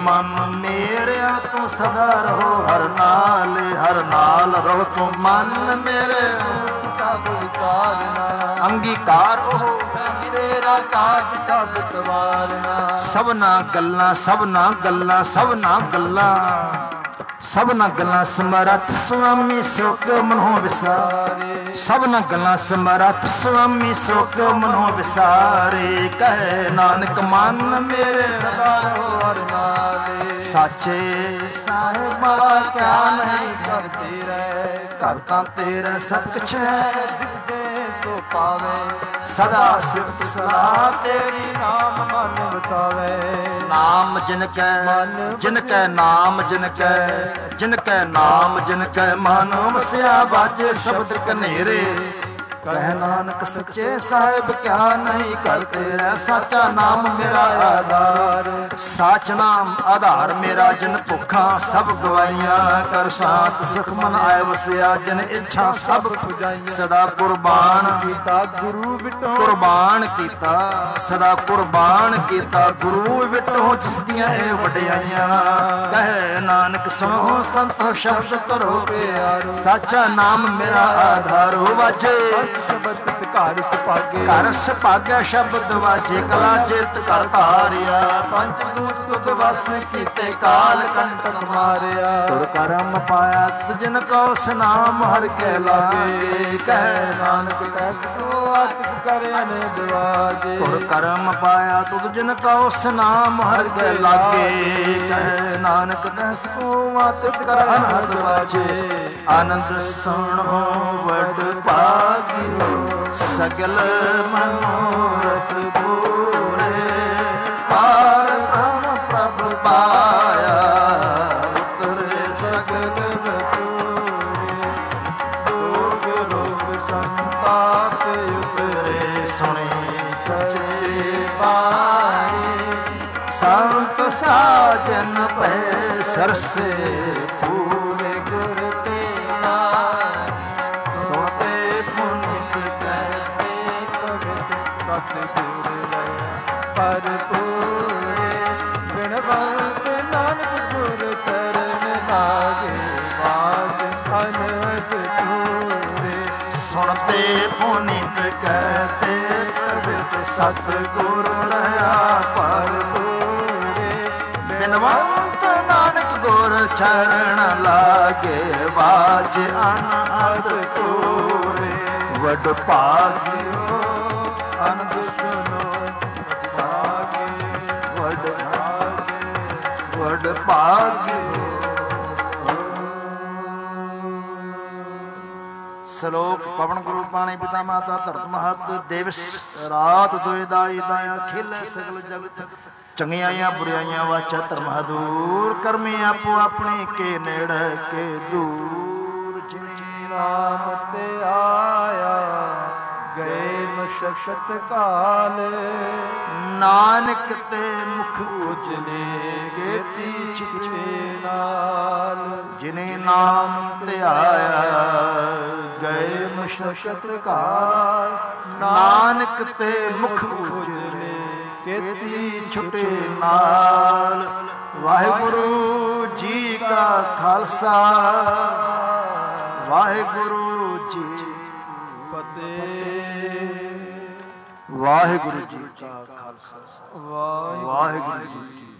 ਮਨ ਮੇਰਿਆ ਤੂੰ ਸਦਾ ਰਹੋ ਹਰ ਨਾਲ, ਹਰ ਨਾਲ ਰਹੋ ਤੂੰ ਮਨ ਮੇਰੇ ਸਭ ਵਿਸਾਰਨਾ। ਅੰਗੀਕਾਰ ਉਹ ਤੇਰਾ ਕਾਜ ਸਭ ਸਵਾਰਨਾ। ਸਭਨਾ ਗੱਲਾਂ ਸਭਨਾ ਗੱਲਾਂ ਸਭਨਾ ਗੱਲਾਂ ਸਭਨਾ ਗੱਲਾਂ ਸਮਰੱਥ ਸੁਆਮੀ ਸੁਖ ਮਨੋ ਵਿਸਾਰੇ। ਸਭਨਾ ਗੱਲਾਂ ਸਮਰੱਥ ਸੁਆਮੀ ਸੁਖ ਮਨੋ ਵਿਸਾਰੇ। ਕਹੇ ਨਾਨਕ ਮਨ ਮੇਰੇ ਸਦਾ ਰਹੋ ਹਰ ਨਾਲੇ। ਸਾਚੇ ਸਾਹਿਬਾ ਕਿਆ ਨਹੀਂ ਘਰ ਤੇਰਾ, ਘਰ ਤਾਂ ਤੇਰਾ ਸਭ ਕੁਛ ਹੈ। ਜਿਸ ਦੇ ਸੋ ਪਾਵੇ ਸਦਾ ਸਿਫਤ ਸਲਾਹ ਤੇਰੀ ਨਾਮ ਮਨ ਵਸਾਵੇ। ਨਾਮ ਜਿਨ ਕੈ ਜਿਨ ਕੈ ਨਾਮ ਜਿਨ ਕੈ ਜਿਨ ਕੈ ਨਾਮ ਜਿਨ ਕੈ ਮਨ ਵਸਿਆ ਬਾਜੇ ਸ਼ਬਦ ਕਨੇਰੇ। ਕਹਿ ਨਾਨਕ ਸੱਚੇ ਸਾਹਿਬ ਕਿਆ ਨਹੀਂ ਘਰ ਤੇਰਾ। ਸਾਚਾ ਨਾਮ ਮੇਰਾ ਆਧਾਰ, ਸਾਚ ਨਾਮ ਆਧਾਰ ਮੇਰਾ। ਜਿਨ ਭੁੱਖਾਂ ਸਭ ਗਵਾਈਆਂ ਕਰ ਸ਼ਾਂਤ ਸੁਖ ਮਨ ਆਏ ਵਸਿਆ। ਜਿਨ ਇੱਛਾ ਸਭ ਪੁਜਾਈਆਂ ਸਦਾ ਕੁਰਬਾਨ ਕੀਤਾ ਗੁਰੂ ਵਿਟੋ। ਕੁਰਬਾਨ ਕੀਤਾ ਸਦਾ ਕੁਰਬਾਨ ਕੀਤਾ ਗੁਰੂ ਵਿਟੋ। ਜਿਸ ਦੀਆਂ ਇਹ ਵਡਿਆਈਆਂ ਕਹੇ ਨਾਨਕ ਸੁਣੋ ਸੰਤੋ ਸ਼ਬਦ ਕਰੋ ਪਿਆਰੋ। ਸਾਚਾ ਨਾਮ ਮੇਰਾ ਆਧਾਰ ਵਾਜੇ ਸ਼ਬਦ ਘਰ ਸੁਭਾਗੇ। ਘਰ ਸੁਭਾਗਿਆ ਸ਼ਬਦ ਵਾਜੇ ਕਲਾ ਜਿਤ ਘਰ ਧਾਰਿਆ। ਪੰਜ ਦੂਤ ਤੁਧ ਵਸ ਕੀਤੇ ਕਾਲ ਕੰਟਕ ਮਾਰਿਆ। ਤੁਰ ਕਰਮ ਪਾਇਆ ਤੁਜਨ ਕੋ ਸਨਾਮ ਹਰ ਕੇ ਲਾਗੇ। ਕਹਿ ਨਾਨਕ ਤੈਸ ਕੋ ਆਤਿਕ ਕਰੇ ਅਨੇਕ ਵਾਜੇ। ਤੁਰ ਕਰਮ ਪਾਇਆ ਤੁਧ ਜਿਨ ਕੋ ਸਨਾਮ ਹਰ ਕੇ ਲਾਗੇ। ਕਹਿ ਨਾਨਕ ਤੈਸ ਕੋ ਆਤਿਕ ਕਰ ਅਨਹਦ ਵਾਜੇ। ਆਨੰਦ ਸੁਣੋ ਵਡ ਭਾਗਿਓ ਸਗਲ ਮਨੋਰਥ ਪੂਰੇ। ਪਾਰ ਬ੍ਰਹਮ ਪ੍ਰਭ ਪਾਇਆ ਉਤਰੇ ਸਗਲ ਵਸੂਰੇ। ਰੋਗ ਰੋਗ ਸੰਤਾਪ ਉਤਰੇ ਸੁਣੇ ਸੱਚੇ ਬਾਣੀ। ਸੰਤ ਸਾਜਨ ਪੈ ਸਰਸੇ ਪੂਰੇ ਗੁਰ ਤੇ ਨਾਮ। ਸੁਣਤੇ ਪੁਨੀਤ ਕਹਤੇ ਸਤ ਗੁਰ ਰਹਾ ਭਰਪੂਰੇ। ਬਿਨਵੰਤ ਨਾਨਕ ਗੁਰ ਚਰਨ ਲਾਗੇ ਬਾਜ ਅਨਹਦ ਪੂਰੇ। ਸੁਣਤੇ ਪੁਨੀਤ ਕਹਤੇ ਪਵਿੱਤ ਸਤ ਗੁਰ ਰਹਾ ਭਰਪੂਰੇ। ਬਿਨਵੰਤ ਨਾਨਕ ਗੁਰ ਚਰਨ ਲਾਗੇ ਬਾਜ ਅਨਹਦ ਪੂਰੇ। ਵਡ ਭਾਗਿਓ ਅਨੰਦ ਸੁਨੋ ਭਾਗੇ। ਵਡ ਭਾਗੇ ਵਡ ਭਾਗਿਓ। ਸ਼ਲੋਕ ਪਵਨ ਗੁਰੂ ਪਾਣੀ ਪਿਤਾ ਮਾਤਾ ਧਰਤ ਮਹਤ ਦਿਵਸ ਰਾਤ ਦੋਇ ਦਾਈ ਦਾਇਆ ਖੇਲੇ ਸਗਲ ਜਗਤ। ਚੰਗਿਆਈਆਂ ਬੁਰਾਈਆਂ ਵਾਚਾ ਧਰਮ ਹਦੂਰ। ਕਰਮੀ ਆਪੋ ਆਪਣੇ ਕੇ ਨੇੜੇ ਕੇ ਦੂਰ। ਜਿਨੇ ਨਾਮ ਤੇ ਆਇਆ ਗਏ ਮਸ਼ਕਤ ਕਾਲ। ਨਾਨਕ ਤੇ ਮੁਖ ਉਜਲੇ ਗੇਤੀ ਛਿਛੇ ਨਾਲ। ਜਿਨੇ ਨਾਮ ਤੇ ਆਇਆ ਗਏ ਮਸ਼ਕਤ ਕਾਲ। ਨਾਨਕ ਤੇ ਮੁਖ ਉਜਲੇ ਕੇਤੀ ਛੁਟੇ ਨਾਲ। ਵਾਹਿਗੁਰੂ ਜੀ ਕਾ ਖਾਲਸਾ ਵਾਹਿਗੁਰੂ ਜੀ ਫਤਿਹ। ਵਾਹਿਗੁਰੂ ਜੀ ਕਾ ਖਾਲਸਾ ਵਾਹਿਗੁਰੂ ਵਾਹਿਗੁਰੂ ਜੀ ਕੀ